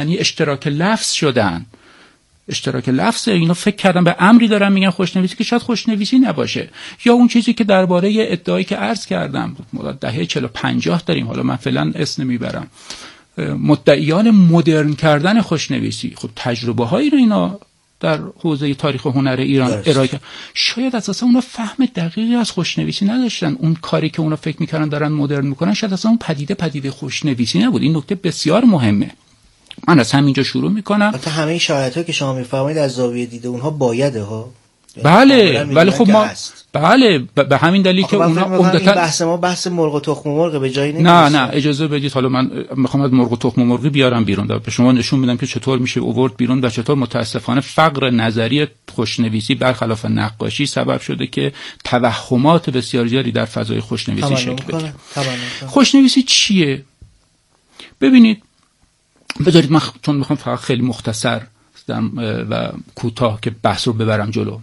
یعنی اشتراک لفظ شدن. اشتراک لفظ، اینا فکر کردن به امری دارن میگن خوشنویسی که شاید خوشنویسی نباشه. یا اون چیزی که درباره ادعایی که عرض کردم دهه 40 و 50 داریم، حالا من فعلا اسم نمیبرم، مدعیان مدرن کردن خوشنویسی. خب تجربه هایی رو اینا در حوزه تاریخ و هنر ایران ارائه کردن. شاید اساسا اونا فهم دقیقی از خوشنویسی نداشتن. اون کاری که اونا فکر میکردن دارن مدرن میکنن شاید اساسا اون پدیده خوشنویسی نبود. این نکته بسیار مهمه. من از همینجا شروع میکنم. البته همه این شرایطا که شما میفرمایید از زاویه دید اونها بایده ها. بله ولی خب ما بله به همین دلیل که اونا عمدتاً بحث ما بحث مرغ و تخم مرغ به جایی نمیرسه. نه اجازه بدید حالا من میخوام از مرغ و تخم مرغی بیارم بیرون، به شما نشون میدم که چطور میشه آورد بیرون و چطور متاسفانه فقر نظری خوشنویسی برخلاف نقاشی سبب شده که توهمات بسیار زیادی در فضای خوشنویسی شکل بگیره. خوشنویسی چیه؟ ببینید بذارید من چون میخوام فقط خیلی مختصر و کوتاه که بحث رو ببرم جلو،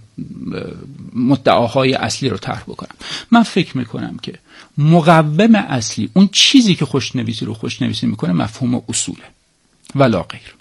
مدعاهای اصلی رو طرح بکنم. من فکر میکنم که مقوم اصلی، اون چیزی که خوشنویسی رو خوشنویسی میکنه، مفهوم اصوله ولا غیر.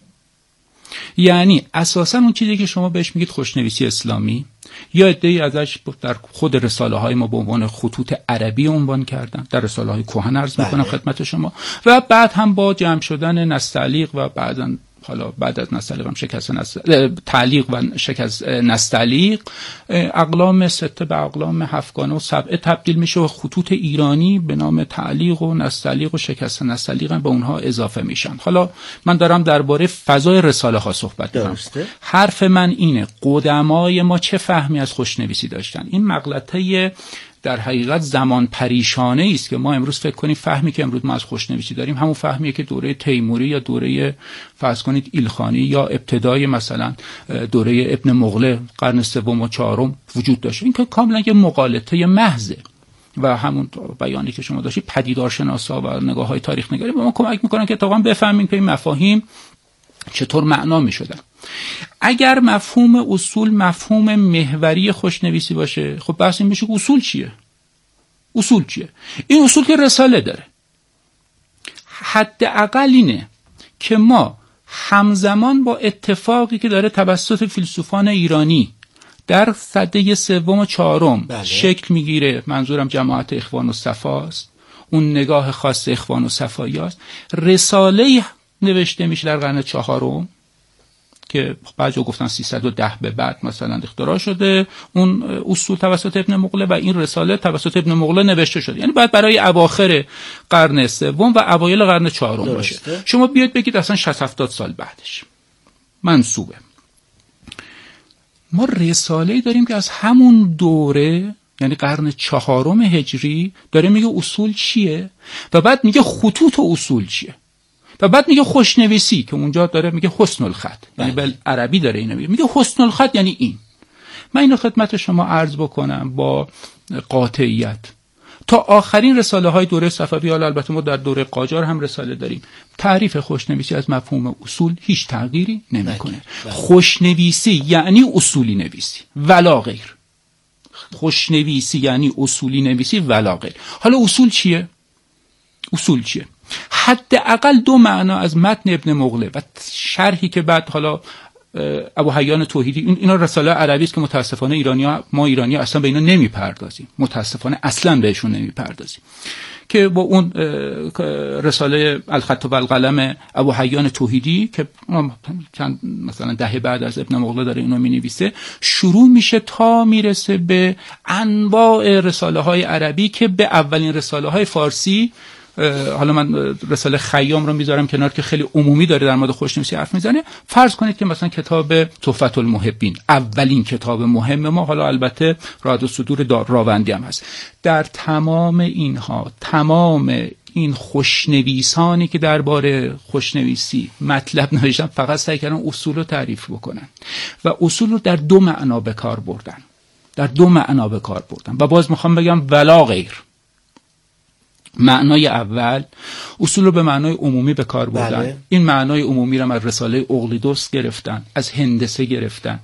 یعنی اساسا اون چیزی که شما بهش میگید خوشنویسی اسلامی، یا عده‌ای ازش در خود رساله های ما به عنوان خطوط عربی عنوان کردن، در رساله های کهن عرض میکنم خدمت شما، و بعد هم با جمع شدن نستعلیق و بعداً حالا بعد از نستعلیق هم شکست تعلیق و شکست نستعلیق، اقلام 6 به اقلام 7 و 7 تبدیل میشه و خطوط ایرانی به نام تعلیق و نستعلیق و شکست نستعلیق هم به اونها اضافه میشن. حالا من دارم درباره فضای رساله ها صحبت میکنم. حرف من اینه قدمای ما چه فهمی از خوشنویسی داشتن. این مغلطه در حقیقت زمان پریشانه است که ما امروز فکر کنیم فهمی که امروز ما از خوشنویسی داریم همون فهمیه که دوره تیموری یا دوره فرض کنید ایلخانی یا ابتدای مثلا دوره ابن مغله قرن سوم و چهارم وجود داشت. این که کاملا یه مغالطه محضه و همون بیانی که شما داشتید پدیدارشناسا و نگاه‌های تاریخ نگاری به ما کمک میکنن که اتفاقا بفهمیم که این مفاهیم چطور معنا میشدن. اگر مفهوم اصول مفهوم محوری خوشنویسی باشه، خب بحث این میشه که اصول چیه؟ اصول چیه؟ این اصول که رساله داره. حداقل اینه که ما همزمان با اتفاقی که داره توسط فیلسوفان ایرانی در سده سوم و چهارم شکل میگیره، منظورم جماعت اخوان و صفاست، اون نگاه خاص اخوان و صفایی است، رساله نوشته میشه در قرن چهارم که بعضی گفتن 310 به بعد مثلا اختراع شده اون اصول توسط ابن مغله و این رساله توسط ابن مغله نوشته شده، یعنی بعد برای اواخر قرن سوم و اوایل قرن چهارم باشه. شما بیاید بگید اصلا 60-70 سال بعدش منسوبه. ما رساله‌ای داریم که از همون دوره یعنی قرن چهارم هجری داره میگه اصول چیه و بعد میگه خطوط و اصول چیه و بعد میگه خوشنویسی که اونجا داره میگه حسن الخط، یعنی به عربی داره اینو میگه حسن الخط یعنی این. من اینو خدمت شما عرض بکنم با قاطعیت. تا آخرین رساله های دوره صفوی، حالا البته ما در دوره قاجار هم رساله داریم، تعریف خوشنویسی از مفهوم اصول هیچ تغییری نمیکنه. خوشنویسی یعنی اصولی نویسی ولا غیر. خوشنویسی یعنی اصولی نویسی ولا غیر. حالا اصول چیه؟ اصول چیه؟ حداقل دو معنا از متن ابن مغله و شرحی که بعد حالا ابو حیان توحیدی، اینا رساله عربی است که متاسفانه ما ایرانی اصلا به اینا نمیپردازیم، متاسفانه اصلا بهشون نمیپردازیم، که با اون رساله الخط و القلم ابو حیان توحیدی که چند مثلا دهه بعد از ابن مغله داره اینو مینویسه، شروع میشه تا میرسه به انواع رساله های عربی که به اولین رساله های فارسی، حالا من رساله خیام رو میذارم کنار که خیلی عمومی داره در مورد خوشنویسی حرف میزنه. فرض کنید که مثلا کتاب تحفة المحبین اولین کتاب مهم ما، حالا البته راد الصدور راوندی هم هست. در تمام اینها، تمام این خوشنویسانی که درباره خوشنویسی مطلب نوشتن فقط سعی کردن اصول رو تعریف بکنن و اصول رو در دو معنا به کار بردن، در دو معنا به کار بردن و باز میخوام بگم ولا غیر. معنای اول اصول رو به معنای عمومی به کار بردن. این معنای عمومی رو از رساله اقلیدس گرفتن، از هندسه گرفتن.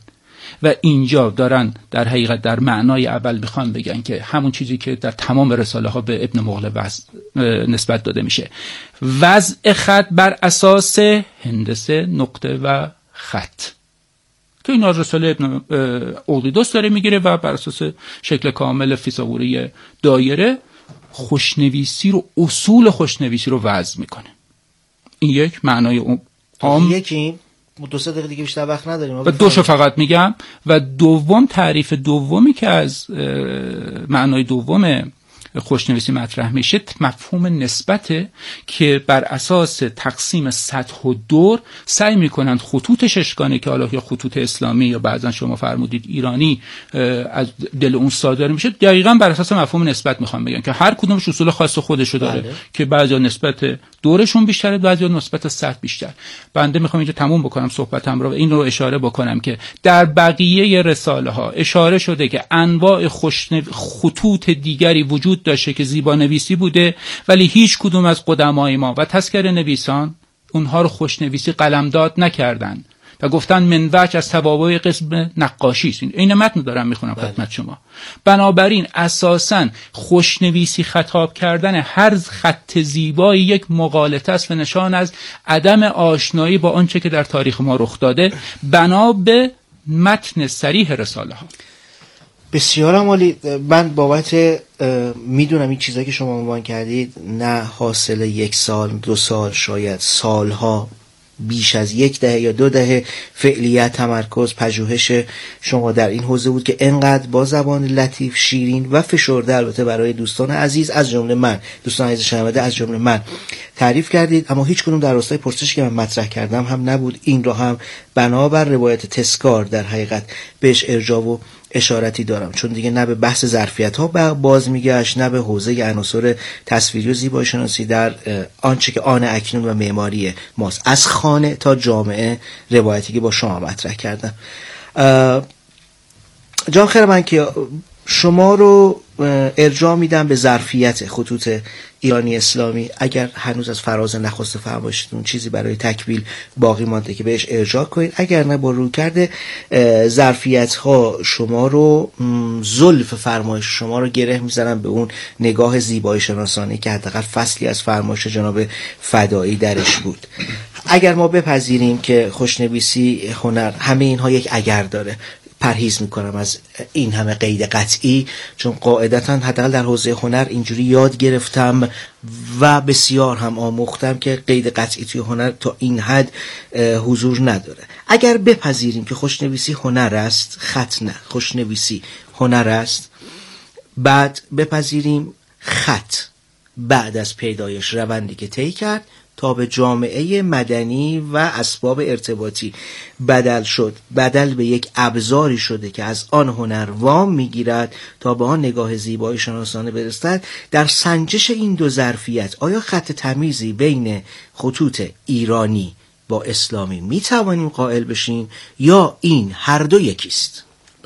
و اینجا دارن در حقیقت در معنای اول میخوان بگن که همون چیزی که در تمام رساله ها به ابن مغلب نسبت داده میشه، وضع خط بر اساس هندسه نقطه و خط، که این از رساله ابن اولیدوس داره میگیره و بر اساس شکل کامل فیثاغوری دایره خوشنویسی رو، اصول خوشنویسی رو وضع میکنه. این یک معنای عام. یکی 2-3 دقیقه دیگه بیشتر وقت نداریم و دوشو فقط میگم. و دوم، تعریف دومی که از معنای دوم خوشنویسی مطرح میشه مفهوم نسبته که بر اساس تقسیم سطح و دور سعی میکنند خطوط ششگانه که حالا یا خطوط اسلامی یا بعضا شما فرمودید ایرانی از دل اون صادر میشه، دقیقاً بر اساس مفهوم نسبت میخوام بگم که هر کدومش اصول خاص خودشو داره. بله. که بعضیا نسبت دورشون بیشتره، بعضیا نسبت سطح بیشتر. بنده میخوام اینجا تموم بکنم صحبتم رو، این رو اشاره بکنم که در بقیه رساله ها اشاره شده که انواع خطوط دیگری وجود داشته که زیبانویسی بوده، ولی هیچ کدوم از قدمای ما و تذکره نویسان اونها رو خوشنویسی قلمداد نکردن و گفتن من وجه از توابع قسم نقاشی است. این متن دارم میخونم خدمت شما. بنابراین اساساً خوشنویسی خطاب کردن هر خط زیبایی یک مغالطه است و نشان از عدم آشنایی با آنچه که در تاریخ ما رخ داده بنا به متن صریح رساله ها. بسیار عالی. من بابت میدونم این چیزایی که شما عنوان کردید نه حاصل 1 سال 2 سال، شاید سالها، بیش از 1 دهه یا 2 دهه فعالیت، تمرکز، پژوهش شما در این حوزه بود که انقدر با زبان لطیف، شیرین و فشرده البته برای دوستان عزیز از جمله من، دوستان عزیز شنونده از جمله من تعریف کردید. اما هیچ کدوم در راستای پرسشی که من مطرح کردم هم نبود. این را هم بنابر روایت تسکار در حقیقت بهش ارجاع و اشارتی دارم، چون دیگه نه به بحث ظرفیت ها باز میگشت، نه به حوزه عناصر تصویری و زیبایی شناسی در آنچه که آن اکنون و معماری ماست، از خانه تا جامعه، روایتی که با شما مطرح کردم. جان خیر من که شما رو ارجاع میدم به ظرفیت خطوط ایرانی اسلامی. اگر هنوز از فراز نخست فرمایشتون چیزی برای تکمیل باقی مانده که بهش ارجاع کنید، اگر نه با رو کرده ظرفیت ها شما رو، زلف فرمایش شما رو گره میزنم به اون نگاه زیبایی شناسانه که حداقل فصلی از فرمایش جناب فدایی درش بود. اگر ما بپذیریم که خوشنویسی هنر همه اینها یک اگر داره، پرهیز میکنم از این همه قید قطعی، چون قاعدتا حداقل در حوزه هنر اینجوری یاد گرفتم و بسیار هم آموختم که قید قطعی توی هنر تا این حد حضور نداره. اگر بپذیریم که خوشنویسی هنر است، خط نه، خوشنویسی هنر است، بعد بپذیریم خط بعد از پیدایش روندی که طی کرد تا به جامعه مدنی و اسباب ارتباطی بدل شد، بدل به یک ابزاری شده که از آن هنر وام میگیرد تا به آن نگاه زیبایی شناسانه برسد. در سنجش این دو ظرفیت آیا خط تمیزی بین خطوط ایرانی با اسلامی میتوانیم قائل بشیم یا این هر دو یکیست؟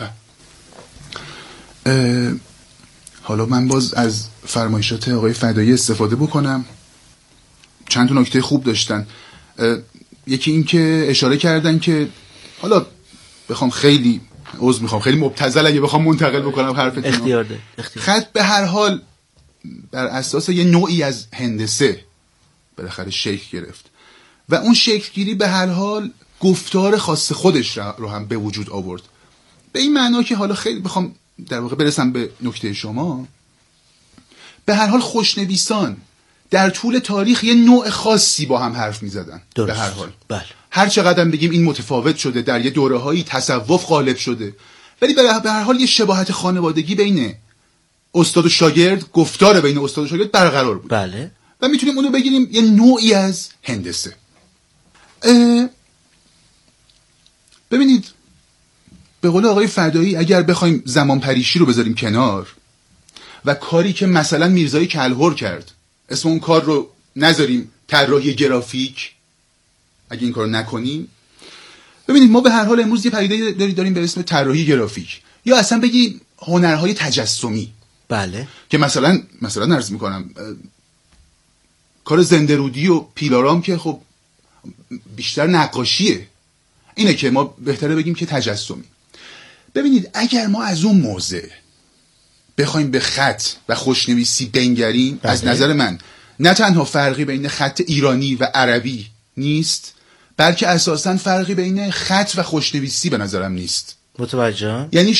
حالا من باز از فرمایشات آقای فدایی استفاده بکنم. چند تا نکته خوب داشتن. یکی این که اشاره کردن که حالا بخوام خیلی خیلی مبتذل اگه بخوام منتقل بکنم حرفتون، اختیار ده. خط به هر حال بر اساس یه نوعی از هندسه بالاخره شکل گرفت و اون شکل گیری به هر حال گفتار خاص خودش رو هم به وجود آورد. به این معنا که حالا خیلی بخوام در واقع برسم به نکته شما، به هر حال خوشنویسان در طول تاریخ یه نوع خاصی با هم حرف می‌زدن. به هر حال بله. هر چقدر بگیم این متفاوت شده، در یه دوره‌هایی تصوف غالب شده، ولی به هر حال یه شباهت خانوادگی بین استاد و شاگرد، گفتار بین استاد و شاگرد برقرار بود. بله. و میتونیم اونو بگیریم یه نوعی از هندسه. ببینید به قول آقای فدایی اگر بخوایم زمان پریشی رو بذاریم کنار و کاری که مثلا میرزای کلهر کرد، اسم اون کار رو نذاریم طراحی گرافیک، اگه این کار رو نکنیم، ببینید ما به هر حال امروز یه پدیده داریم به اسم طراحی گرافیک یا اصلا بگیم هنرهای تجسمی. بله. که مثلا عرض میکنم کار زنده‌رودی و پیلارام که خب بیشتر نقاشیه، اینه که ما بهتره بگیم که تجسمی. ببینید اگر ما از اون موضع بخوایم به خط و خوشنویسی بنگریم، از نظر من نه تنها فرقی بین خط ایرانی و عربی نیست، بلکه اساساً فرقی بین خط و خوشنویسی به نظرم نیست. متوجهم. یعنی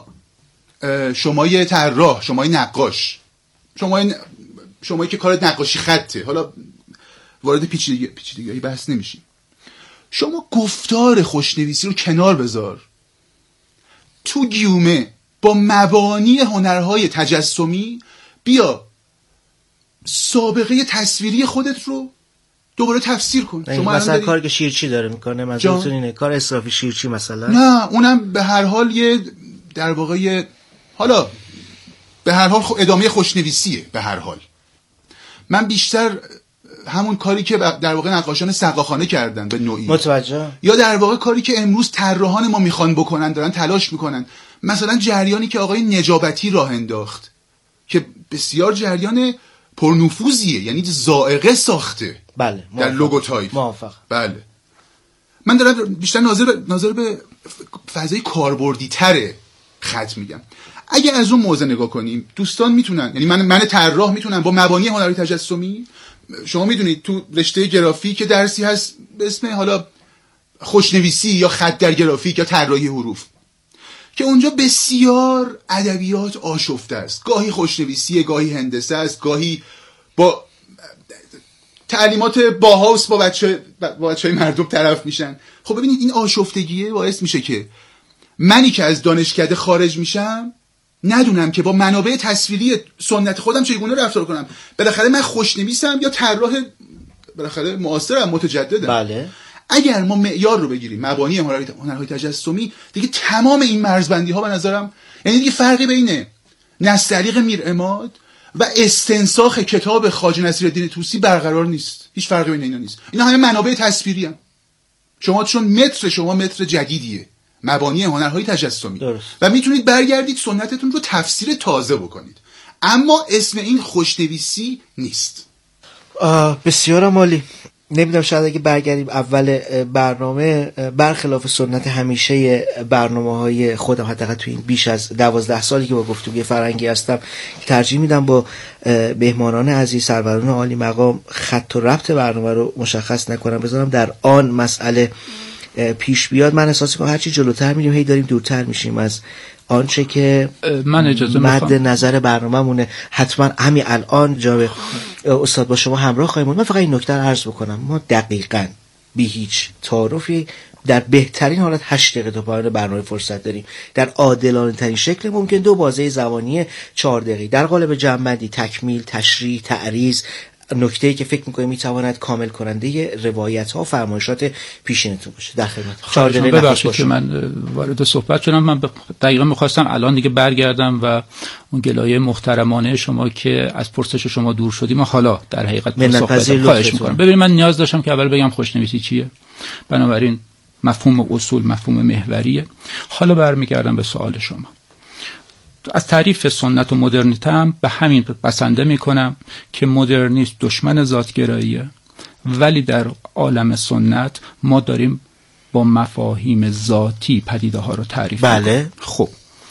شما یه طراح، شما یه نقاش، شما که کارت نقاشی خطه، حالا وارد پیچیدگی بحث نمیشیم، شما گفتار خوشنویسی رو کنار بذار، تو گیومه با مبانی هنرهای تجسمی بیا سابقه تصویری خودت رو دوباره تفسیر کن. شما مثلا کاری که شیرچی داره میکنه، منظورتون اینه کار اسرافی شیرچی مثلا؟ نه، اونم به هر حال در واقع حالا به هر حال ادامه خوشنویسیه. به هر حال من بیشتر همون کاری که در واقع نقاشان سقاخانه کردن به نوعی، متوجه، یا در واقع کاری که امروز طراحان ما میخوان بکنن، دارن تلاش میکنن، مثلا جریانی که آقای نجابتی راه انداخت که بسیار جریان پرنفوذیه، یعنی ذائقه ساخته. بله، در لوگوتایپ. موافق. بله، من دارم بیشتر ناظر به فضای کاربردی تره خط میگم. اگه از اون موضوع نگاه کنیم، دوستان میتونن، یعنی من طراح میتونم با مبانی هنری تجسمی، شما میدونید تو رشته گرافیک که درسی هست به اسم حالا خوشنویسی یا خط در گرافیک یا طراحی حروف، که اونجا بسیار ادبیات آشفته است، گاهی خوشنویسی، گاهی هندسه است، گاهی با تعلیمات باهاوس با بچهای مردم طرف میشن. خب ببینید این آشفتگیه باعث میشه که منی که از دانشکده خارج میشم ندونم که با منابع تصویری سنت خودم چگونه رفتار کنم. بالاخره من خوشنویسم یا طراح بالاخره معاصرم، متجددم. بله. اگر ما معیار رو بگیریم مبانی هنرهای تجسمی، دیگه تمام این مرزبندی ها به نظرم، یعنی دیگه فرقی بین نستعلیق میرعماد و استنساخ کتاب خواجه نصیرالدین طوسی برقرار نیست. هیچ فرقی بین اینا نیست. اینا همه منابع تصویری هم. چون متر جدیدیه، مبانی هنرهای تجسمی، درست. و میتونید برگردید سنتتون رو تفسیر تازه بکنید، اما اسم این خوشنویسی نیست. بسیار عالی. نمیدونم شاید اگه برگردیم اول برنامه، برخلاف سنت همیشه برنامه‌های خودم، حداقل تو این بیش از 12 سالی که با گفتگوی فرهنگی هستم، ترجیح میدم با مهمانان عزیز، سروران عالی مقام، خط و ربط برنامه رو مشخص نکنم، بذارم در آن مسئله پیش بیاد. من احساس می‌کنم هرچی جلوتر میریم هی داریم دورتر میشیم از آنچه که من اجازه مد نظر برنامه‌مونه. حتما همین الان جناب استاد با شما همراه خواهیم بود. من فقط این نکته رو عرض بکنم، ما دقیقاً بی هیچ تعارفی در بهترین حالت 8 دقیقه تا پایان برنامه فرصت داریم، در عادلانه ترین شکل ممکن 2 بازه زمانی 4 دقیقه در قالب جمع‌بندی، تکمیل، تشریح، تعریض، نکته‌ای که فکر می‌کنید می‌تواند کامل کننده روایت‌ها و فرمایشات پیشینتون باشه. در خدمت. 4 دقیقه ببخشید که من وارد صحبت شدم. من دقیقاً می‌خواستم الان دیگه برگردم و اون گلایه محترمانه شما که از پرسش شما دور شدیم حالا در حقیقت صحبت خواهش می‌کنم. ببینید من نیاز داشتم که اول بگم خوشنویسی چیه، بنابراین مفهوم اصول مفهوم محوریه. حالا برمیگردم به سوال شما. از تعریف سنت و مدرنیته هم به همین بسنده میکنم که مدرنیسم دشمن ذاتگراییه، ولی در عالم سنت ما داریم با مفاهیم ذاتی پدیده ها رو تعریف بله میکنیم. خب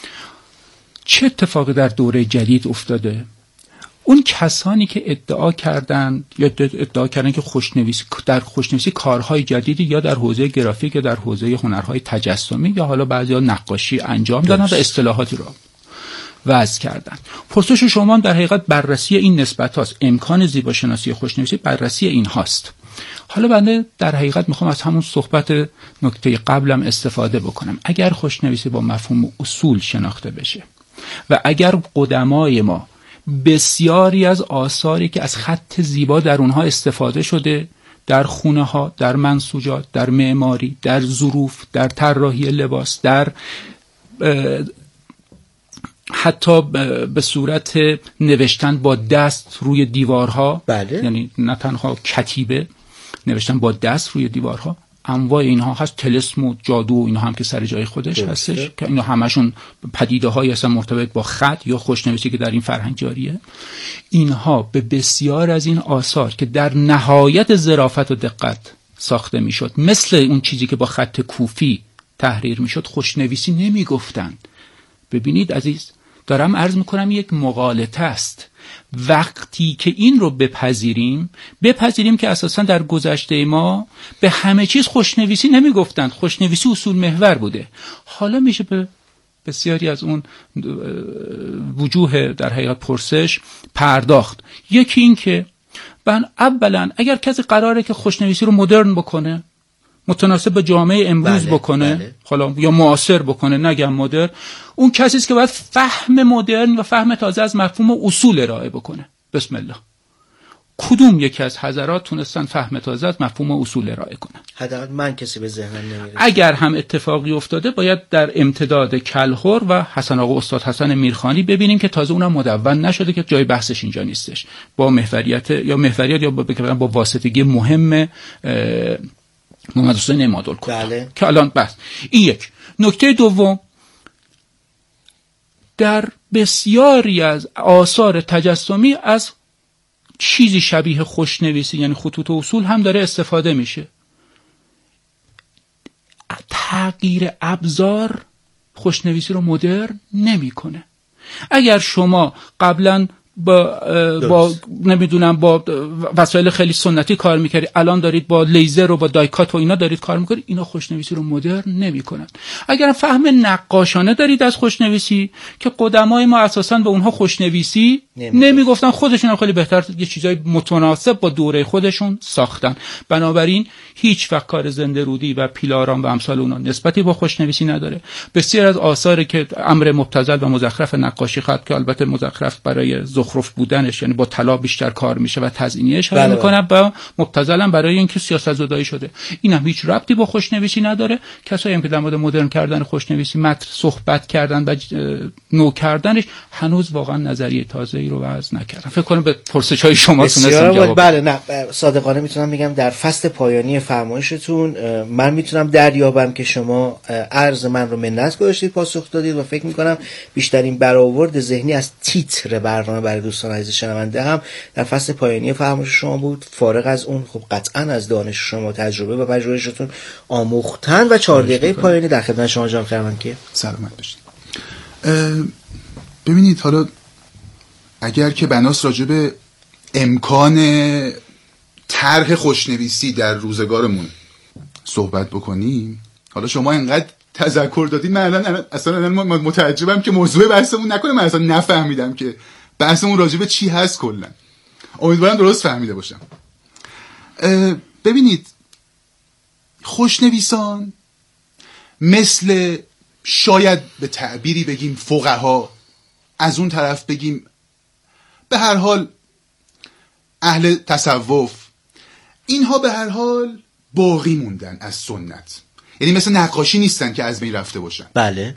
چه اتفاقی در دوره جدید افتاده؟ اون کسانی که ادعا کردن که در خوشنویسی کارهای جدیدی یا در حوزه گرافیک یا در حوزه هنرهای تجسمی یا حالا بعضیا نقاشی انجام دادن و اصطلاحاتی رو وضع کردن. پرسش شما در حقیقت بررسی این نسبت هاست. امکان زیباشناسی خوشنویسی بررسی این هاست. حالا بنده در حقیقت میخوام از همون صحبت نکته قبلم استفاده بکنم. اگر خوشنویسی با مفهوم اصول شناخته بشه و اگر قدمای ما بسیاری از آثاری که از خط زیبا در اونها استفاده شده، در خونه ها، در منسوجات، در معماری، در ظروف، در طراحی لباس، در حتی به صورت نوشتن با دست روی دیوارها، بله. یعنی نه تنها کتیبه، نوشتن با دست روی دیوارها، انواع اینها هست، طلسم و جادو و اینها هم که سر جای خودش هستش که اینا همشون پدیده هایی هستن مرتبط با خط یا خوشنویسی که در این فرهنگ جاریه. اینها به بسیار از این آثار که در نهایت ظرافت و دقت ساخته میشد، مثل اون چیزی که با خط کوفی تحریر میشد خوشنویسی نمیگفتن. ببینید عزیز، دارم عرض میکنم یک مغالطه است. وقتی که این رو بپذیریم که اساسا در گذشته ما به همه چیز خوشنویسی نمیگفتند، خوشنویسی اصول محور بوده. حالا میشه به بسیاری از اون وجوه در حقیقت پرسش پرداخت. یکی این که اولا اگر کسی قراره که خوشنویسی رو مدرن بکنه، متناسب به جامعه امروز بکنه، حالا یا معاصر بکنه، نگم مدرن، اون کسی است که باید فهم مدرن و فهم تازه از مفهوم اصول ارائه بکنه. بسم الله. کدوم یکی از حضرات تونستن فهم تازه از مفهوم اصول ارائه کنن؟ حداقل من کسی به ذهنم نمیرسه. اگر هم اتفاقی افتاده باید در امتداد کلهر و حسن آقا استاد حسن میرخانی ببینیم که تازه اونم مدون نشده، که جای بحثش اینجا نیستش، با محوریت یا با واسطگی مهم محمد حسین عمادالکلاه که الان بس. این یک. نکته دوم، در بسیاری از آثار تجسمی از چیزی شبیه خوشنویسی یعنی خطوط و اصول هم داره استفاده میشه. تغییر ابزار خوشنویسی رو مدرن نمیکنه. اگر شما قبلا با نمیدونم با وسایل خیلی سنتی کار میکردی، الان دارید با لیزر و با دایکات و اینا دارید کار میکنید، اینا خوشنویسی رو مدرن نمیکنن. اگر فهم نقاشانه دارید از خوشنویسی، که قدمای ما اساسا به اونها خوشنویسی نمیگفتن، خودشون هم خیلی بهتر یه چیزای متناسب با دوره خودشون ساختن. بنابراین هیچ وقت کار زنده رودی و پیلاران و امثال اونها نسبتی با خوشنویسی نداره. بسیار از آثاری که امر مبتذل و مزخرف نقاشی خط، که البته مزخرف برای زخرف بودنش یعنی با طلا بیشتر کار میشه و تزیینیش حل میکنه، با مبتذل هم برای اینکه سیاست زدایی شده. این هم هیچ ربطی با خوشنویسی نداره. کسایی هم که در مورد مدرن کردن خوشنویسی متن صحبت کردن و نو کردنش هنوز واقعا نظریه تازه‌ای رو وضع نکردن. فکر کنم به پرسش‌های شما تونستم جواب بدم. نه صادقانه میتونم بگم در فصل پایانی فرمایشتون من میتونم دریابم که شما عرض من رو منت گذاشتید، پاسخ دادید و فکر میکنم بیشترین برآورد ذهنی از تیتر برنامه برای دوستان عزیز شنونده هم در فصل پایانی فرمایش شما بود. فارغ از اون خب قطعا از دانش شما، تجربه و پژوهشتون آموختن و 4 دقیقه پایانی در خدمت شما جناب خیرمنکی. سلامت باشید. ببینید، حالا اگر که بناس راجع به امکان طرح خوشنویسی در روزگارمون صحبت بکنیم، حالا شما اینقدر تذکر دادید، من اصلا متعجبم که موضوع بحثمون نکنه من اصلا نفهمیدم که بحثمون راجع به چی هست. کلا امیدوارم درست فهمیده باشم. ببینید، خوشنویسان مثل شاید به تعبیری بگیم فقها، از اون طرف بگیم به هر حال اهل تصوف، اینها به هر حال باقی موندن از سنت. یعنی مثل نقاشی نیستن که از بین رفته باشن. بله،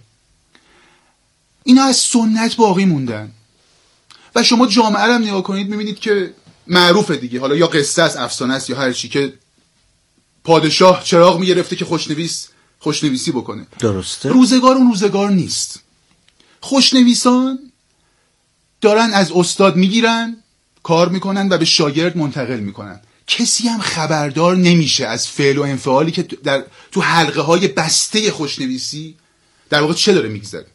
اینا از سنت باقی موندن. و شما جامعه رو نگاه کنید میبینید که معروفه دیگه، حالا یا قصه است، افسانه است، یا هر چی، که پادشاه چراغ میگرفته که خوشنویسی بکنه. درسته. روزگار اون روزگار نیست. خوشنویسان دارن از استاد میگیرن، کار میکنن و به شاگرد منتقل میکنن. کسی هم خبردار نمیشه از فعل و انفعالی که تو حلقه های بسته خوشنویسی در واقع چه داره میگذره.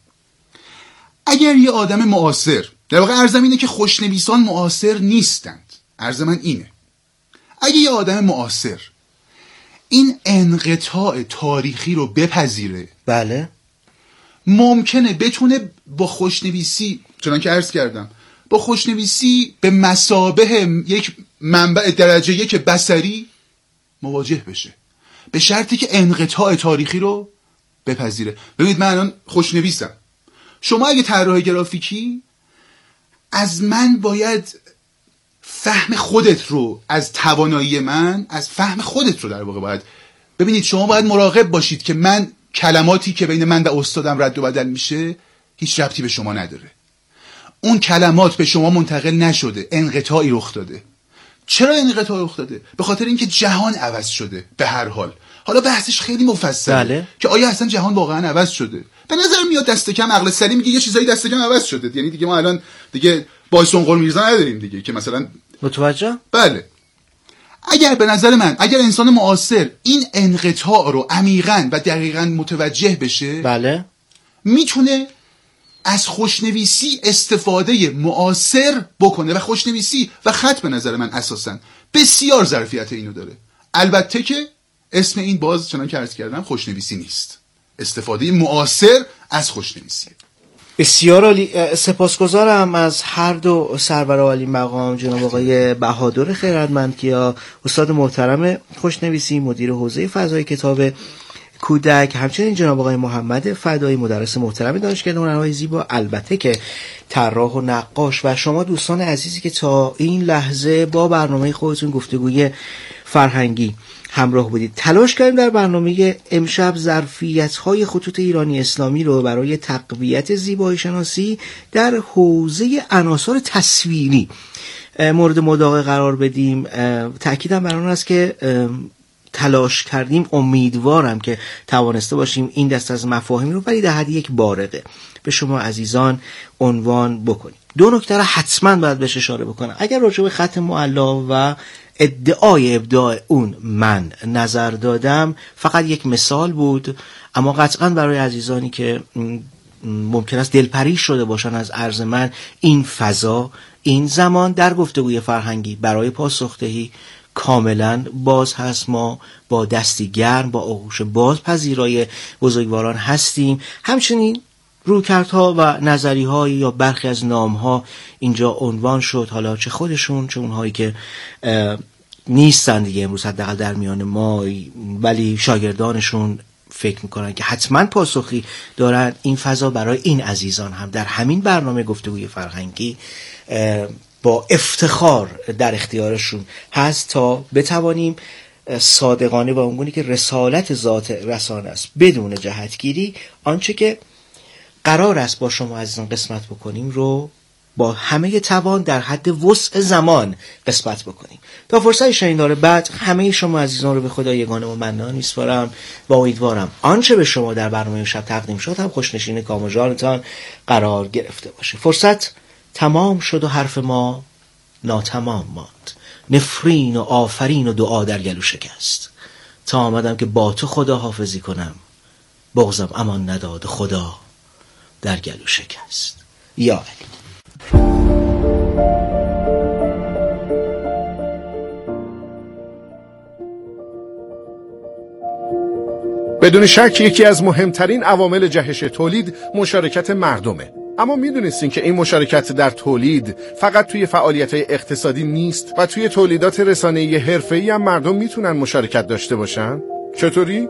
اگر یه آدم معاصر، در واقع عرضم اینه که خوشنویسان معاصر نیستند، عرض من اینه، اگه یه آدم معاصر این انقطاع تاریخی رو بپذیره، بله، ممکنه بتونه با خوشنویسی، چنان که عرض کردم، با خوشنویسی به مثابه یک منبع درجه 1 بصری مواجه بشه، به شرطی که انقطاع تاریخی رو بپذیره. ببینید، من الان خوشنویسم، شما اگه طراح گرافیکی، از من باید فهم خودت رو، از توانایی من، از فهم خودت رو در واقع باید ببینید. شما باید مراقب باشید که من کلماتی که بین من و استادم رد و بدل میشه هیچ ربطی به شما نداره. اون کلمات به شما منتقل نشده، انقطاعی رخ داده. چرا انقطاع رخ داده؟ به خاطر اینکه جهان عوض شده. به هر حال حالا بحثش خیلی مفصله که آیا اصلا جهان واقعا عوض شده. به نظر میاد دست کم عقل سلیم میگه یه چیزایی دست کم عوض شده. یعنی دیگه ما الان دیگه بایسون قر میرزا نداریم دیگه که مثلا متوجه؟ بله. اگر به نظر من اگر انسان معاصر این انقطاع رو عمیقاً و دقیقاً متوجه بشه، بله، میتونه از خوشنویسی استفاده معاصر بکنه. و خوشنویسی و خط به نظر من اساساً بسیار ظرفیت اینو داره. البته که اسم این باز چنان که عرض کردم خوشنویسی نیست، استفاده معاصر از خوشنویسی. بسیار عالی. سپاسگزارم از هر دو سرور عالی مقام، جناب آقای بهادر خیرتمندکیا، استاد محترم خوشنویسی، مدیر حوزه فضای کتاب کودک، همچنین جناب آقای محمد فدایی، مدرس محترم دانشگاه هنرهای زیبا، البته که طراح و نقاش، و شما دوستان عزیزی که تا این لحظه با برنامه خودتون گفتگوی فرهنگی همراه بودید. تلاش کردیم در برنامه امشب ظرفیت‌های خطوط ایرانی اسلامی رو برای تقویت زیبایی شناسی در حوزه عناصر تصویری مورد مداقه قرار بدیم. تأکیدم بر آن است که تلاش کردیم، امیدوارم که توانسته باشیم این دست از مفاهیم رو ولی در حد یک بارقه به شما عزیزان عنوان بکنیم. دو نکته را حتما باید بهش اشاره بکنم. اگر راجع به خط معلا و ادعای ابداع اون من نظر دادم، فقط یک مثال بود، اما قطعا برای عزیزانی که ممکن است دلپریش شده باشن از عرض من، این فضا، این زمان در گفتگوی فرهنگی برای پاسخدهی کاملا باز هست. ما با دستی گرم، با آغوش باز پذیرای بزرگواران هستیم. همچنین رویکردها و نظریه‌های یا برخی از نام‌ها اینجا عنوان شد، حالا چه خودشون چه اونهایی که نیستن دیگه امروز حداقل در میان ما، ولی شاگردانشون فکر میکنن که حتما پاسخی دارن. این فضا برای این عزیزان هم در همین برنامه گفتگوی فرهنگی با افتخار در اختیارشون هست تا بتوانیم صادقانه و اونگونی که رسالت ذات رسانه است بدون جهتگیری آنچه که قرار است با شما عزیزان قسمت بکنیم رو با همه توان در حد وسع زمان قسمت بکنیم. تا فرصت شنیدار بعد همه شما عزیزان رو به خدا یگانه و منان میسپارم و امیدوارم آنچه به شما در برنامه شب تقدیم شد هم خوشنشین کام و جانتان قرار گرفته باشه. فرصت تمام شد و حرف ما ناتمام ماند. نفرین و آفرین و دعا در گلو شکست. تا آمدم که با تو خدا حافظی کنم، بغضم امان نداد خدا در گلو شکست. یا علی. بدون شک یکی از مهمترین عوامل جهش تولید مشارکت مردمه. اما میدونستین که این مشارکت در تولید فقط توی فعالیت‌های اقتصادی نیست و توی تولیدات رسانه‌ای حرفه‌ای هم مردم میتونن مشارکت داشته باشن؟ چطوری؟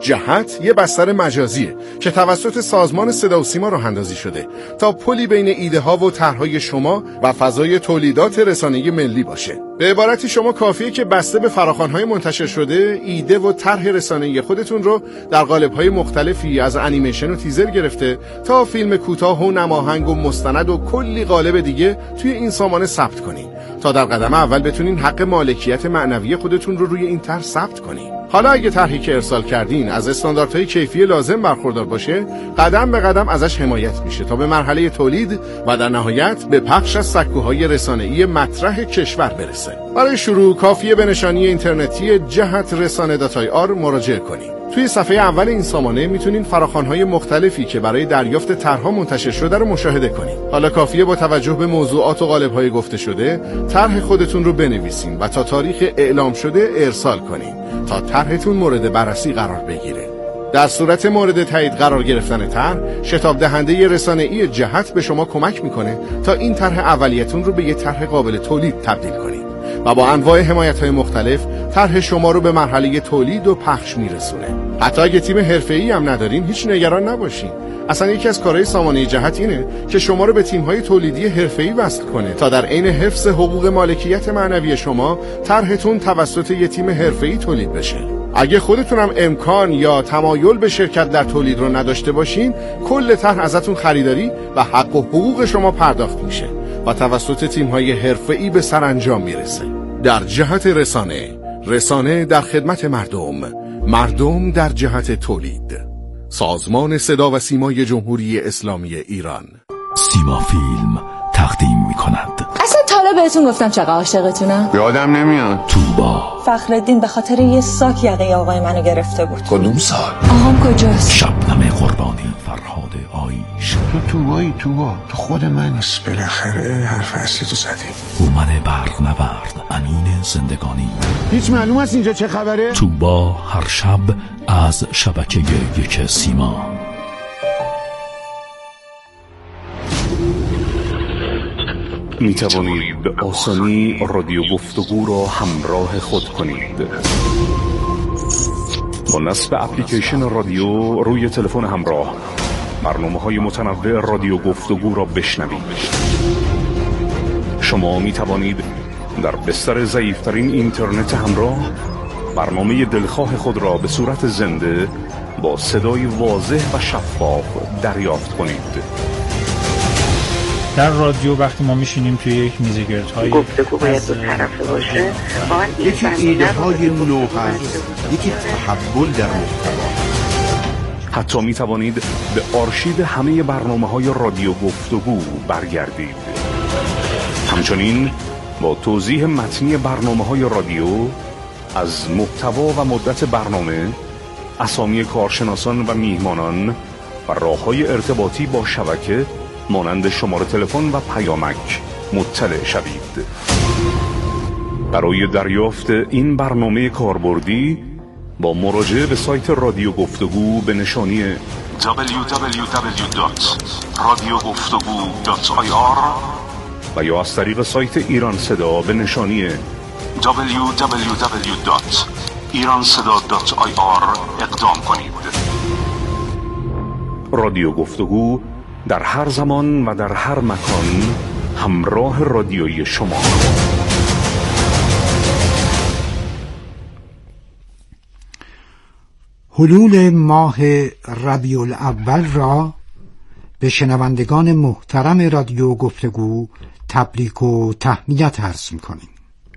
جهت یه بستر مجازیه که توسط سازمان صدا و سیما راه اندازی شده تا پلی بین ایده ها و طرحهای شما و فضای تولیدات رسانه‌ای ملی باشه. به عبارتی شما کافیه که بسته به فراخوان‌های منتشر شده ایده و طرح رسانه‌ای خودتون رو در قالب‌های مختلفی از انیمیشن و تیزر گرفته تا فیلم کوتاه و نماهنگ و مستند و کلی قالب دیگه توی این سامانه ثبت کنین تا در قدم اول بتونین حق مالکیت معنوی خودتون رو روی این طرح ثبت کنین. حالا اگه طرحی که ارسال کردین از استانداردهای کیفی لازم برخوردار باشه، قدم به قدم ازش حمایت میشه تا به مرحله تولید و در نهایت به پخش از سکوهای رسانه‌ای مطرح کشور برسه. برای شروع کافیه به نشانی اینترنتی جهت رسانه.ir مراجعه کنید. توی صفحه اول این سامانه میتونین فراخوان‌های مختلفی که برای دریافت طرح‌ها منتشر شده رو مشاهده کنید. حالا کافیه با توجه به موضوعات و قالب‌های گفته شده طرح خودتون رو بنویسین و تا تاریخ اعلام شده ارسال کنین تا طرحتون مورد بررسی قرار بگیره. در صورت مورد تایید قرار گرفتن طرح، شتاب دهنده رسانه‌ای جهت به شما کمک میکنه تا این طرح اولیتون رو به یه طرح قابل تولید تبدیل کنید و با انواع حمایت‌های مختلف طرح شما رو به مرحله تولید و پخش میرسونه. حتی اگه تیم حرفه‌ای هم ندارین هیچ نگران نباشین. اصلا یکی از کارهای سامانه جهت اینه که شما رو به تیم‌های تولیدی حرفه‌ای وصل کنه تا در عین حفظ حقوق مالکیت معنوی شما طرحتون توسط یه تیم حرفه‌ای تولید بشه. اگه خودتون هم امکان یا تمایل به شرکت در تولید رو نداشته باشین، کل طرح ازتون خریداری و حق و حقوق شما پرداخت میشه و توسط تیم‌های حرفه‌ای به سرانجام میرسه. در جهت رسانه در خدمت مردم در جهت تولید. سازمان صدا و سیمای جمهوری اسلامی ایران. سیما فیلم تقدیم می‌کند. اصلا تا حالا بهتون گفتم چقدر عاشقتونم. یادم نمیاد. توبا. فخرالدین به خاطر یه ساک یقه آقای منو گرفته بود. کدوم سال؟ آقام کجاست؟ شبنم قربانی. فرهاد آیش. تو توبایی توبا. تو خود منی. بالاخره حرف اصلی تو زدیم. هومن برق نورد. امین زندگانی. هیچ معلوم است اینجا چه خبره؟ توبا هر شب از شبکه یک سیما. می توانید به آسانی رادیو گفتگو را همراه خود کنید. با نصب اپلیکیشن رادیو روی تلفن همراه برنامه‌های متنوع رادیو گفتگو را بشنوید. شما می توانید در بستر ضعیف‌ترین اینترنت همراه برنامه دلخواه خود را به صورت زنده با صدای واضح و شفاف دریافت کنید. در رادیو وقتی ما میشینیم توی یک میز گردهای گفتگو باید دو طرفه باشه. یکی ایده های نو هست، یکی تحول در محتوا. حتی می توانید به آرشیو همه برنامه‌های رادیو گفتگو برگردید. همچنین با توضیح متنی برنامه‌های رادیو از محتوا و مدت برنامه، اسامی کارشناسان و میهمانان و راه‌های ارتباطی با شبکه مانند شماره تلفن و پیامک مطلع شوید. برای دریافت این برنامه کاربردی با مراجعه به سایت رادیو گفتگو به نشانی www.radiogoftagoo.ir و یا از طریق سایت ایران صدا به نشانی www.iranseda.ir اقدام کنید. رادیو گفتگو در هر زمان و در هر مکان همراه رادیوی شما. حلول ماه ربیع الاول را به شنوندگان محترم رادیو گفتگو تبریک و تهنیت عرض می‌کنیم.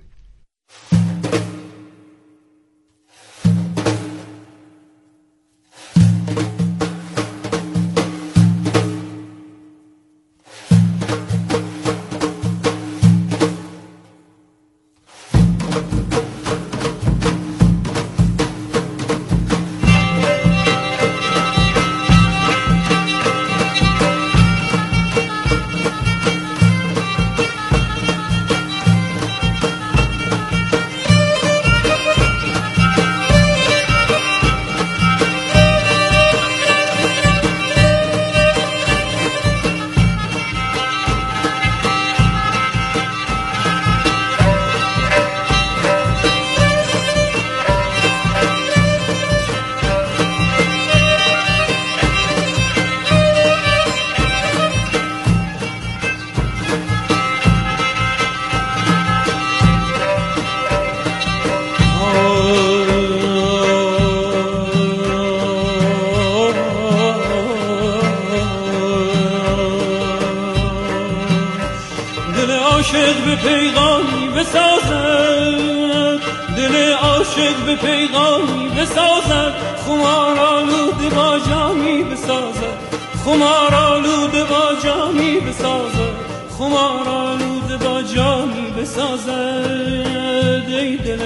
عاشق به پیغامی بسازد، دل عاشق به پیغامی بسازد، خمار آلوده با جامی بسازد، خمار آلوده با جامی بسازد، خمار آلوده با جامی بسازد. ای دل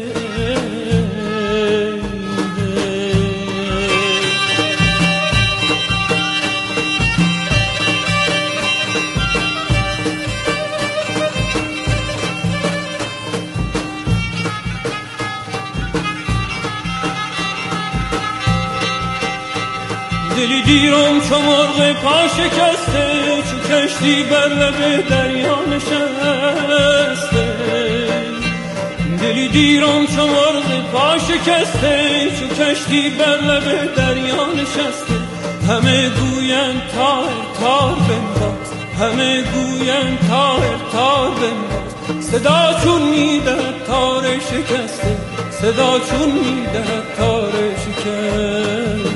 دلی دیرم چو مرغ پا شکسته، چو کشتی بر لب دریا نشسته. دلی دیرم چو مرغ پا شکسته، چو کشتی بر لب دریا نشسته. همه گویند تار تار بنداز، همه گویند تار تار بنداز. صدا چون میدهد تار شکسته، صدا چون میدهد تار شکسته.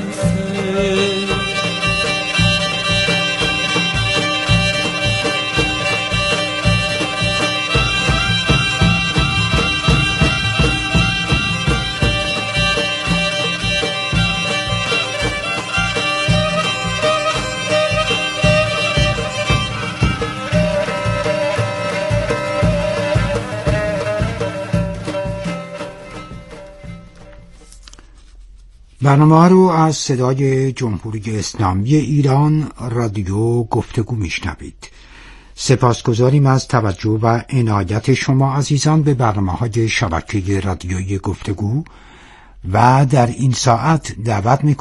برنامه ها رو از صدای جمهوری اسلامی ایران رادیو گفتگو میشنوید. سپاسگزاریم از توجه و عنایت شما عزیزان به برنامه‌های شبکه رادیویی گفتگو و در این ساعت دعوت می‌کنم